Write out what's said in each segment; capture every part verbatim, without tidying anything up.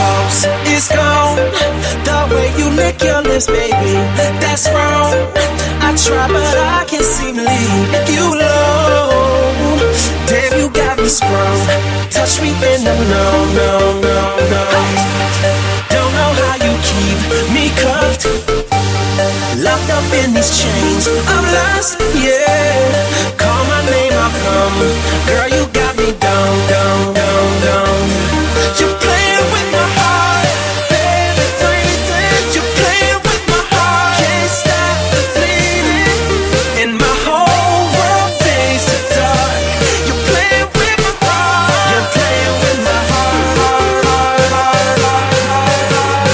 pulse is gone. The way you lick your lips, baby, that's wrong. I try, but I can't seem to leave you alone. Damn, you got me sprung. Touch me and no, no, no, no, no. Don't know how you keep me cuffed, locked up in these chains. I'm lost, yeah. Call my name, I'll come. Girl, you got me down, down, down, down. You're playing with my heart, baby, breathing. You're playing with my heart, can't stop the bleeding. And my whole world fades to dark. You're playing with my heart. You're playing with my heart, heart, heart, heart, heart,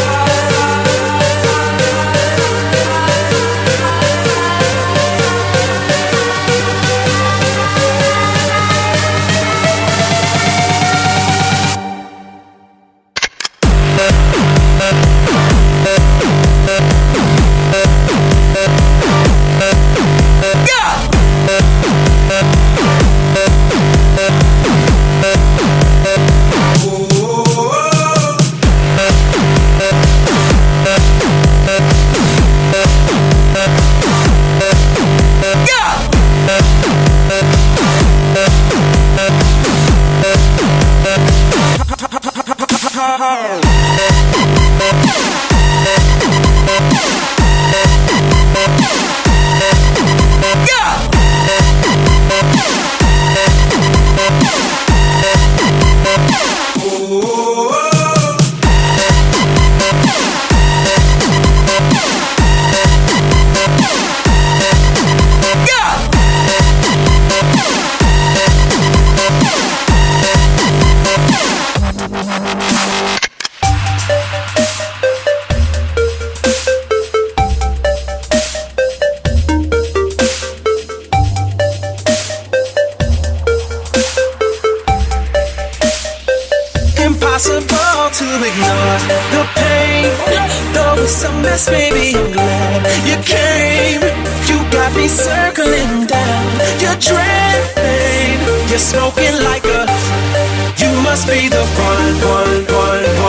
impossible to ignore the pain. Though it's a mess, baby, I'm glad you came. You got me circling down your drain. You're smoking like a, you must be the one, one, one,